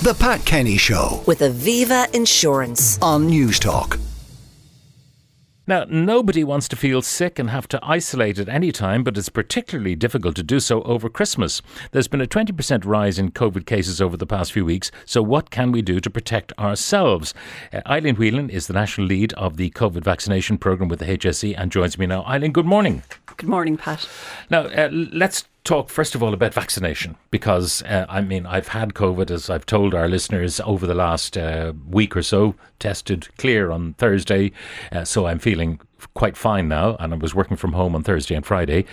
The Pat Kenny Show with Aviva Insurance on News Talk. Now, nobody wants to feel sick and have to isolate at any time, but it's particularly difficult to do so over Christmas. There's been a 20% rise in COVID cases over the past few weeks, so what can we do to protect ourselves? Eileen Whelan is the national lead of the COVID vaccination programme with the HSE and joins me now. Eileen, good morning. Good morning, Pat. Now, let's talk first of all about vaccination, because I've had COVID, as I've told our listeners, over the last week or so, tested clear on Thursday, so I'm feeling quite fine now, and I was working from home on Thursday and Friday.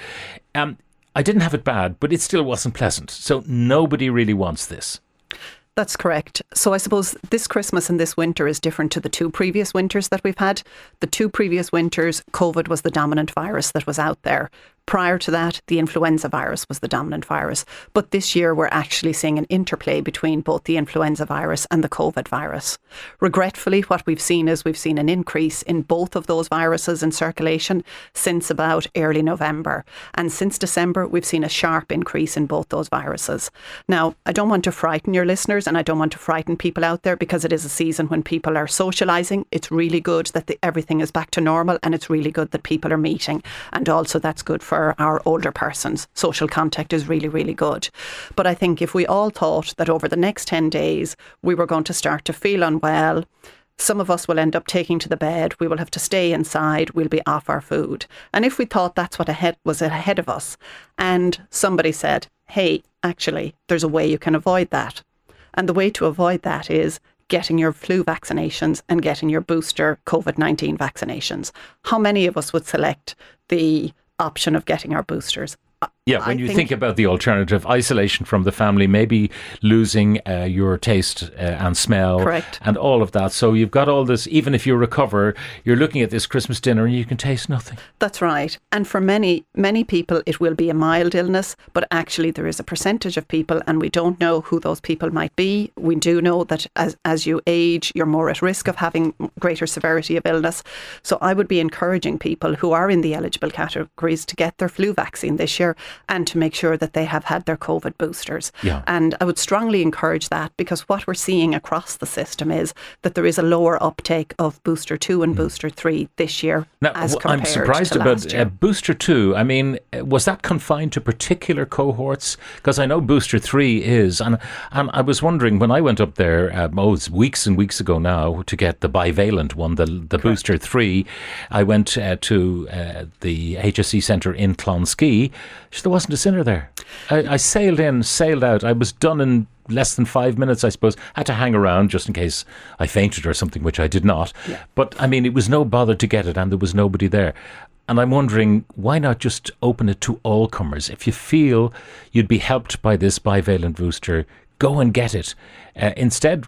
I didn't have it bad, but it still wasn't pleasant, so nobody really wants this. That's correct. So I suppose this Christmas and this winter is different to the two previous winters that we've had. The two previous winters, COVID was the dominant virus that was out there. Prior to that, the influenza virus was the dominant virus. But this year, we're actually seeing an interplay between both the influenza virus and the COVID virus. Regretfully, what we've seen is we've seen an increase in both of those viruses in circulation since about early November. And since December, we've seen a sharp increase in both those viruses. Now, I don't want to frighten your listeners and I don't want to frighten people out there, because it is a season when people are socialising. It's really good that everything is back to normal, and it's really good that people are meeting. And also that's good for our older persons. Social contact is really, really good. But I think if we all thought that over the next 10 days we were going to start to feel unwell, some of us will end up taking to the bed, we will have to stay inside, we'll be off our food. And if we thought that's what was ahead of us, and somebody said, hey, actually, there's a way you can avoid that. And the way to avoid that is getting your flu vaccinations and getting your booster COVID-19 vaccinations. How many of us would select the option of getting our boosters? Yeah, when you think about the alternative, isolation from the family, maybe losing your taste and smell. Correct. And all of that. So you've got all this, even if you recover, you're looking at this Christmas dinner and you can taste nothing. That's right. And for many, many people, it will be a mild illness, but actually there is a percentage of people, and we don't know who those people might be. We do know that as you age, you're more at risk of having greater severity of illness. So I would be encouraging people who are in the eligible categories to get their flu vaccine this year, and to make sure that they have had their COVID boosters. Yeah. And I would strongly encourage that, because what we're seeing across the system is that there is a lower uptake of booster 2 and booster 3 this year as compared I'm surprised to last about year. Booster 2. I mean, was that confined to particular cohorts? Because I know booster 3 is. And I was wondering, when I went up there, it's weeks and weeks ago now, to get the bivalent one, the booster 3, I went to the HSE Centre in Clonskee. There wasn't a sinner there. I sailed in, sailed out. I was done in less than 5 minutes, I suppose. Had to hang around just in case I fainted or something, which I did not. Yeah. But I mean, it was no bother to get it, and there was nobody there. And I'm wondering, why not just open it to all comers? If you feel you'd be helped by this bivalent booster, go and get it. Instead,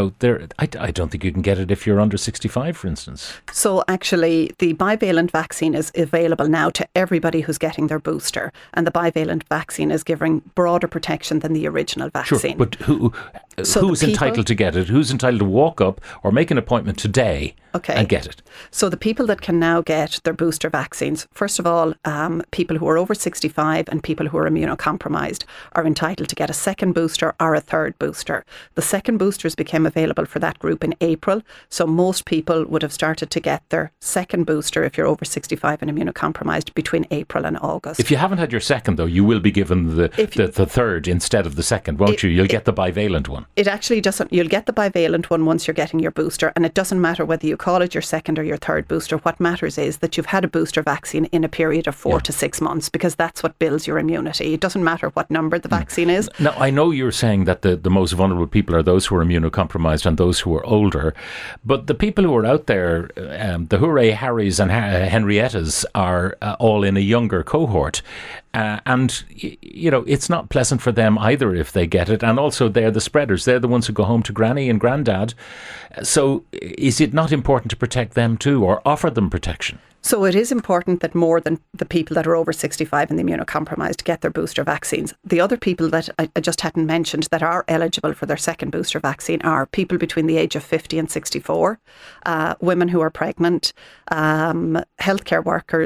I don't think you can get it if you're under 65, for instance. So actually, the bivalent vaccine is available now to everybody who's getting their booster. And the bivalent vaccine is giving broader protection than the original vaccine. Sure, but who's entitled to get it? Who's entitled to walk up or make an appointment today and get it? So the people that can now get their booster vaccines, first of all, people who are over 65 and people who are immunocompromised are entitled to get a second booster or a third booster. The second boosters became available for that group in April. So most people would have started to get their second booster, if you're over 65 and immunocompromised, between April and August. If you haven't had your second, though, you will be given the third instead of the second, won't you? You'll get the bivalent one. It actually doesn't. You'll get the bivalent one once you're getting your booster, and it doesn't matter whether you call it your second or your third booster. What matters is that you've had a booster vaccine in a period of 4 to 6 months, because that's what builds your immunity. It doesn't matter what number the vaccine is. Now, I know you're saying that the most vulnerable people are those who are immunocompromised and those who are older, but the people who are out there, the Hooray Harrys and Henriettas, are all in a younger cohort. And, it's not pleasant for them either if they get it. And also they're the spreaders. They're the ones who go home to granny and granddad. So is it not important to protect them too, or offer them protection? So it is important that more than the people that are over 65 and the immunocompromised get their booster vaccines. The other people that I just hadn't mentioned that are eligible for their second booster vaccine are people between the age of 50 and 64, women who are pregnant, healthcare workers,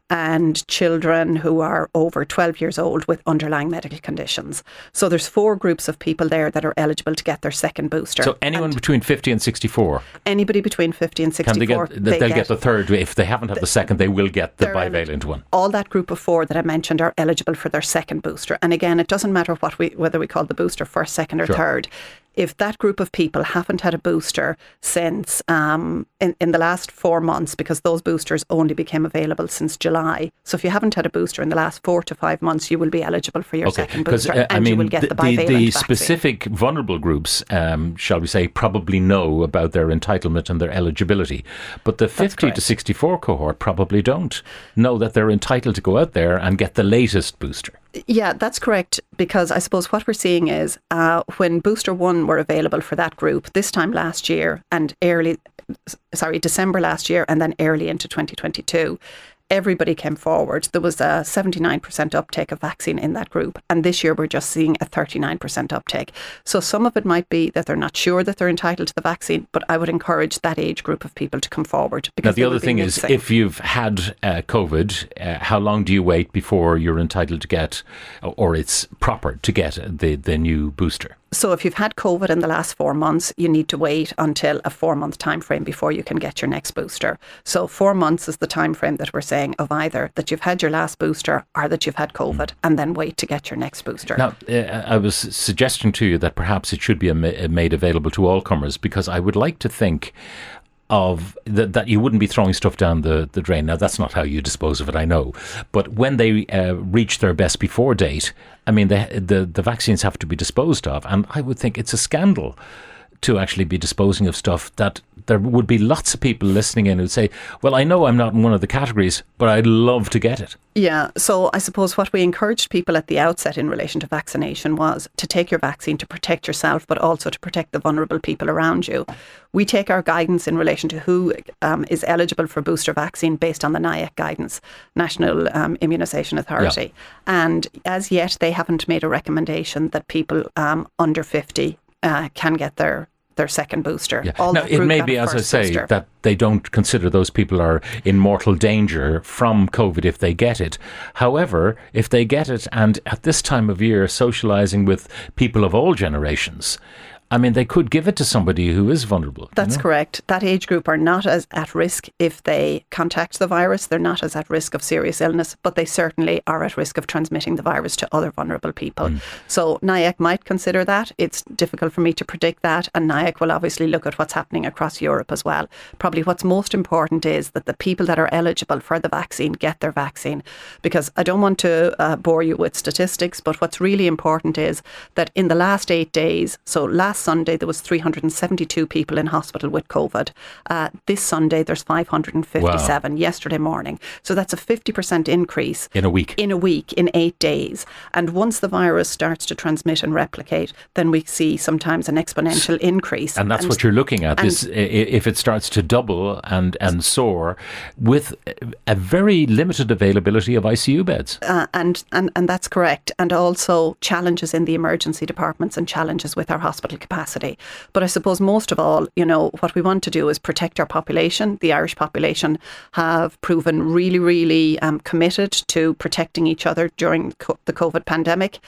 and children who are over 12 years old with underlying medical conditions. So there's 4 groups of people there that are eligible to get their second booster. So anyone between 50 and 64? Anybody between 50 and 64. They'll get the third. If they haven't had the second, they will get the bivalent one. All that group of 4 that I mentioned are eligible for their second booster. And again, it doesn't matter whether we call the booster first, second or third. If that group of people haven't had a booster since in the last 4 months, because those boosters only became available since July. So if you haven't had a booster in the last 4 to 5 months, you will be eligible for your second booster, and you will get the bivalent the vaccine. specific vulnerable groups, shall we say, probably know about their entitlement and their eligibility. But the 50 to 64 cohort probably don't know that they're entitled to go out there and get the latest booster. Yeah, that's correct, because I suppose what we're seeing is when booster 1 were available for that group this time last year and December last year and then early into 2022, everybody came forward. There was a 79% uptake of vaccine in that group. And this year we're just seeing a 39% uptake. So some of it might be that they're not sure that they're entitled to the vaccine, but I would encourage that age group of people to come forward. Now, the other thing is, if you've had COVID, how long do you wait before you're entitled to get, or it's proper to get the new booster? So if you've had COVID in the last 4 months, you need to wait until a 4-month time frame before you can get your next booster. So 4 months is the time frame that we're saying of either that you've had your last booster or that you've had COVID, and then wait to get your next booster. Now, I was suggesting to you that perhaps it should be made available to all comers, because I would like to think of that you wouldn't be throwing stuff down the drain. Now, that's not how you dispose of it, I know. But when they reach their best before date, I mean, the vaccines have to be disposed of. And I would think it's a scandal to actually be disposing of stuff that there would be lots of people listening in who'd say, well, I know I'm not in one of the categories, but I'd love to get it. Yeah, so I suppose what we encouraged people at the outset in relation to vaccination was to take your vaccine to protect yourself, but also to protect the vulnerable people around you. We take our guidance in relation to who is eligible for booster vaccine based on the NIAC guidance, National Immunisation Authority. Yeah. And as yet, they haven't made a recommendation that people under 50 can get their second booster. Yeah. Now, it may be, as I say, that they don't consider those people are in mortal danger from COVID if they get it. However, if they get it, and at this time of year, socialising with people of all generations, I mean, they could give it to somebody who is vulnerable. That's correct. That age group are not as at risk if they contact the virus. They're not as at risk of serious illness, but they certainly are at risk of transmitting the virus to other vulnerable people. So NIAC might consider that. It's difficult for me to predict that. And NIAC will obviously look at what's happening across Europe as well. Probably what's most important is that the people that are eligible for the vaccine get their vaccine. Because I don't want to bore you with statistics, but what's really important is that in the last 8 days, so last Sunday there was 372 people in hospital with COVID. This Sunday there's 557. Wow. Yesterday morning. So that's a 50% increase. In a week, in 8 days. And once the virus starts to transmit and replicate, then we see sometimes an exponential increase. And that's what you're looking at. This, if it starts to double and soar with a very limited availability of ICU beds. And that's correct. And also challenges in the emergency departments and challenges with our hospital capacity. But I suppose most of all, what we want to do is protect our population. The Irish population have proven really, really committed to protecting each other during the COVID pandemic.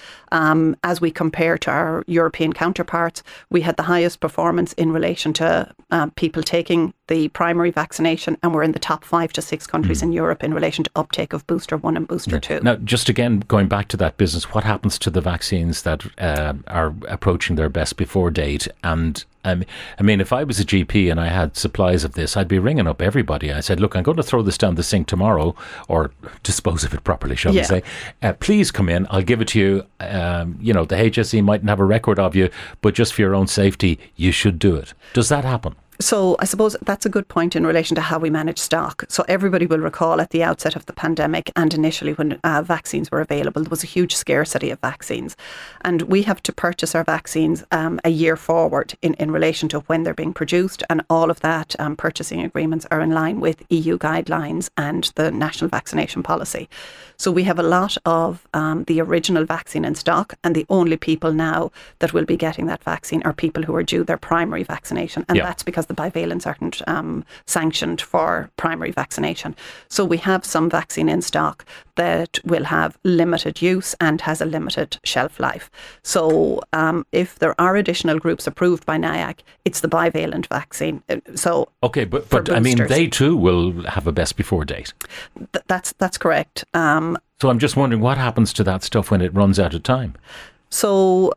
As we compare to our European counterparts, we had the highest performance in relation to people taking the primary vaccination, and we're in the top 5 to 6 countries in Europe in relation to uptake of booster 1 and booster 2. Now, just again, going back to that business, what happens to the vaccines that are approaching their best before date? And I mean, if I was a GP and I had supplies of this, I'd be ringing up everybody. I said, look, I'm going to throw this down the sink tomorrow, or dispose of it properly, shall we say. Please come in. I'll give it to you. The HSE mightn't have a record of you, but just for your own safety, you should do it. Does that happen? So I suppose that's a good point in relation to how we manage stock. So everybody will recall at the outset of the pandemic and initially when vaccines were available, there was a huge scarcity of vaccines. And we have to purchase our vaccines a year forward in relation to when they're being produced. And all of that purchasing agreements are in line with EU guidelines and the national vaccination policy. So we have a lot of the original vaccine in stock, and the only people now that will be getting that vaccine are people who are due their primary vaccination. And that's because the bivalents aren't sanctioned for primary vaccination. So we have some vaccine in stock that will have limited use and has a limited shelf life. So if there are additional groups approved by NIAC, it's the bivalent vaccine. So okay, but I mean, they too will have a best before date. That's correct. So I'm just wondering what happens to that stuff when it runs out of time. So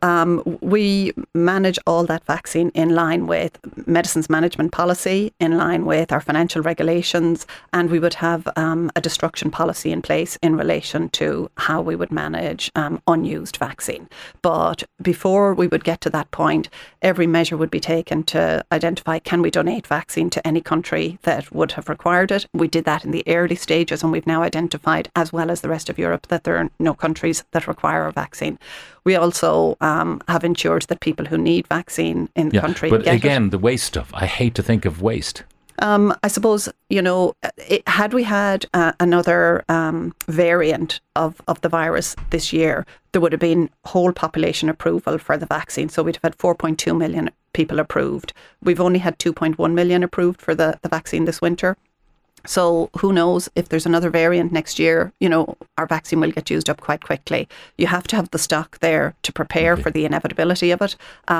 we manage all that vaccine in line with medicines management policy, in line with our financial regulations, and we would have a destruction policy in place in relation to how we would manage unused vaccine. But before we would get to that point, every measure would be taken to identify, can we donate vaccine to any country that would have required it? We did that in the early stages, and we've now identified, as well as the rest of Europe, that there are no countries that require a vaccine. We also have ensured that people who need vaccine in the country but get again, it. the waste stuff. I hate to think of waste. I suppose, had we had another variant of the virus this year, there would have been whole population approval for the vaccine. So we'd have had 4.2 million people approved. We've only had 2.1 million approved for the vaccine this winter. So who knows, if there's another variant next year, our vaccine will get used up quite quickly. You have to have the stock there to prepare for the inevitability of it.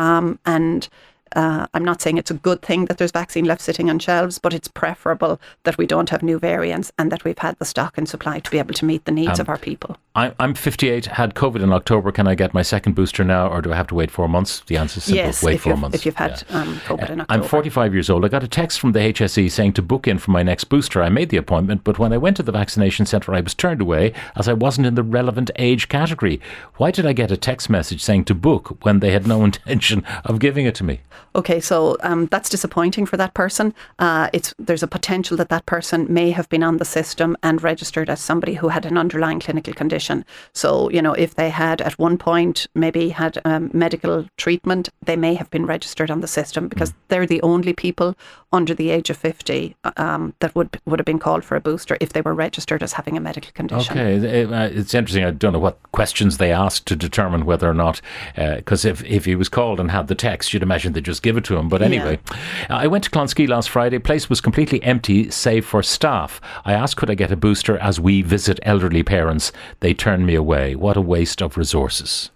And I'm not saying it's a good thing that there's vaccine left sitting on shelves, but it's preferable that we don't have new variants and that we've had the stock and supply to be able to meet the needs of our people. I'm 58, had COVID in October. Can I get my second booster now, or do I have to wait 4 months? The answer is simple. Yes, wait 4 months. If you've had COVID in October. I'm 45 years old. I got a text from the HSE saying to book in for my next booster. I made the appointment, but when I went to the vaccination centre, I was turned away as I wasn't in the relevant age category. Why did I get a text message saying to book when they had no intention of giving it to me? Okay, so that's disappointing for that person. There's a potential that person may have been on the system and registered as somebody who had an underlying clinical condition. So, if they had at one point maybe had medical treatment, they may have been registered on the system because they're the only people under the age of 50 that would have been called for a booster if they were registered as having a medical condition. Okay, it's interesting. I don't know what questions they asked to determine whether or not, because if he was called and had the text, you'd imagine they'd just give it to him. But anyway, I went to Clonskee last Friday. Place was completely empty, save for staff. I asked, could I get a booster as we visit elderly parents? They turned me away. What a waste of resources.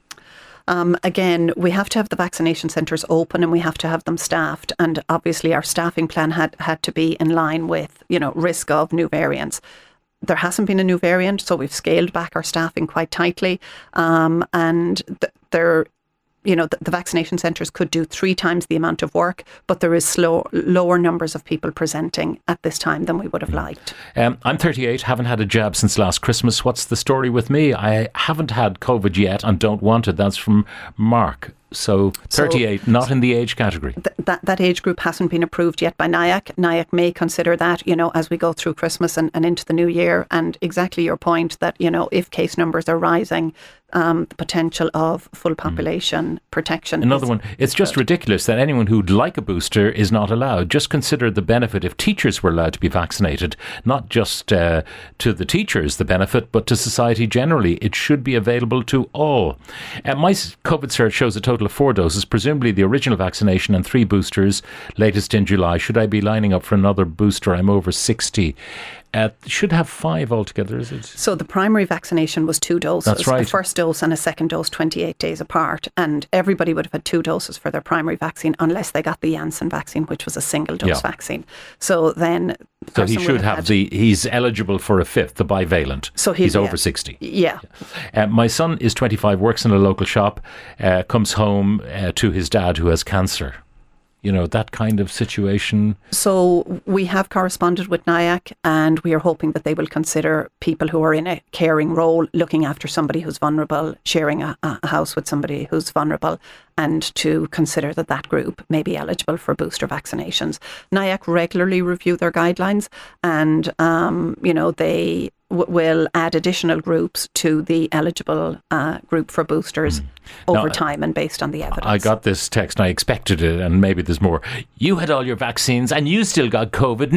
Again, we have to have the vaccination centres open and we have to have them staffed. And obviously our staffing plan had to be in line with, risk of new variants. There hasn't been a new variant, so we've scaled back our staffing quite tightly. The vaccination centres could do 3 times the amount of work, but there is lower numbers of people presenting at this time than we would have liked. I'm 38, haven't had a jab since last Christmas. What's the story with me? I haven't had COVID yet and don't want it. That's from Mark. So 38, not in the age category. That age group hasn't been approved yet by NIAC. NIAC may consider that, as we go through Christmas and into the new year. And exactly your point that, if case numbers are rising, the potential of full population protection. Another one, it's just ridiculous that anyone who'd like a booster is not allowed. Just consider the benefit if teachers were allowed to be vaccinated. Not just to the teachers, the benefit, but to society generally. It should be available to all. My COVID search shows a total of 4 doses, presumably the original vaccination and 3 boosters, latest in July. Should I be lining up for another booster? I'm over 60. Should have 5 altogether, is it? So the primary vaccination was 2 doses. That's right. A first dose and a second dose 28 days apart. And everybody would have had 2 doses for their primary vaccine unless they got the Janssen vaccine, which was a single dose vaccine. So then... So he should have he's eligible for a 5th, the bivalent. So he's over 60. Yeah. My son is 25, works in a local shop, comes home to his dad who has cancer. That kind of situation. So we have corresponded with NIAC and we are hoping that they will consider people who are in a caring role, looking after somebody who's vulnerable, sharing a house with somebody who's vulnerable, and to consider that group may be eligible for booster vaccinations. NIAC regularly review their guidelines and, they will add additional groups to the eligible group for boosters over time and based on the evidence. I got this text and I expected it, and maybe there's more. You had all your vaccines and you still got COVID.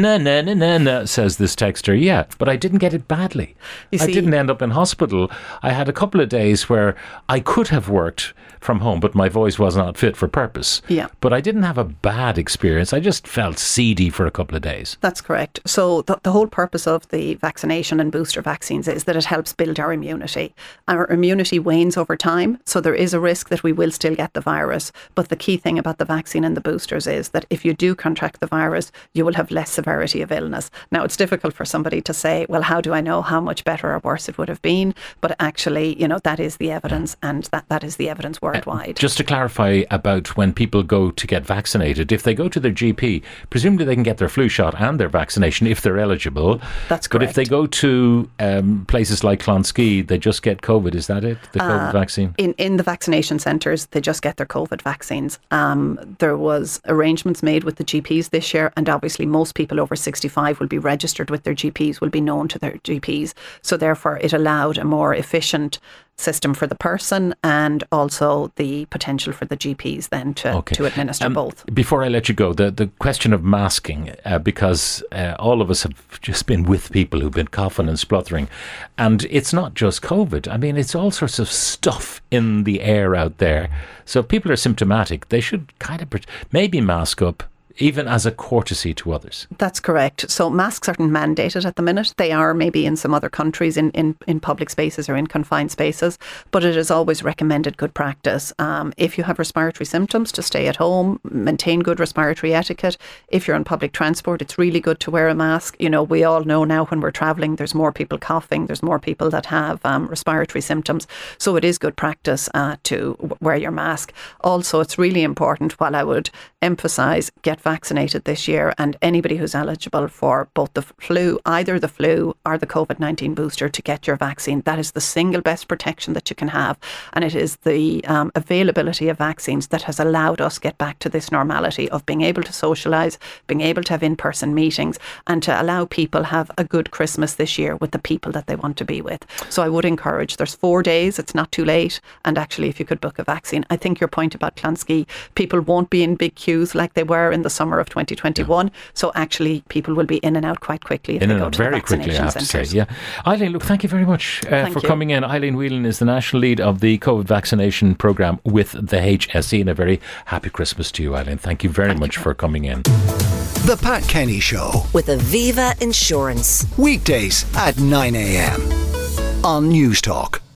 No, says this texter. Yeah, but I didn't get it badly. I didn't end up in hospital. I had a couple of days where I could have worked from home, but my voice was not fit for purpose. Yeah. But I didn't have a bad experience. I just felt seedy for a couple of days. That's correct. So the whole purpose of the vaccination and booster vaccines is that it helps build our immunity. Our immunity wanes over time, so there is a risk that we will still get the virus. But the key thing about the vaccine and the boosters is that if you do contract the virus, you will have less severity of illness. Now, it's difficult for somebody to say, well, how do I know how much better or worse it would have been? But actually, that is the evidence, and that is the evidence worldwide. Just to clarify about when people go to get vaccinated, if they go to their GP, presumably they can get their flu shot and their vaccination if they're eligible. That's correct. But if they go to places like Clonskee, they just get COVID. Is that it? The COVID vaccine? In the vaccination centres, they just get their COVID vaccines. There was arrangements made with the GPs this year, and obviously most people over 65 will be registered with their GPs, will be known to their GPs. So therefore it allowed a more efficient system for the person, and also the potential for the GPs then to administer both. Before I let you go, the question of masking, because all of us have just been with people who've been coughing and spluttering, and it's not just COVID. I mean, it's all sorts of stuff in the air out there. So if people are symptomatic, they should kind of maybe mask up, even as a courtesy to others. That's correct. So masks aren't mandated at the minute. They are maybe in some other countries in public spaces or in confined spaces, but it is always recommended good practice. If you have respiratory symptoms, to stay at home, maintain good respiratory etiquette. If you're on public transport, it's really good to wear a mask. We all know now when we're travelling, there's more people coughing, there's more people that have respiratory symptoms. So it is good practice to wear your mask. Also, it's really important, while I would emphasise, get vaccinated this year, and anybody who's eligible for both the flu, either the flu or the COVID-19 booster, to get your vaccine. That is the single best protection that you can have, and it is the availability of vaccines that has allowed us get back to this normality of being able to socialise, being able to have in-person meetings, and to allow people have a good Christmas this year with the people that they want to be with. So I would encourage, there's 4 days, it's not too late, and actually if you could book a vaccine. I think your point about Clonskee, people won't be in big queues like they were in the summer of 2021. So actually people will be in and out quite quickly if they go to very the vaccination quickly, I have to say. centres. Yeah. Eileen, look, thank you very much for coming in. Eileen Whelan is the national lead of the COVID vaccination programme with the HSE, and a very happy Christmas to you, Eileen. Thank you very much for coming in. The Pat Kenny Show. With Aviva Insurance. Weekdays at 9 a.m. on News Talk.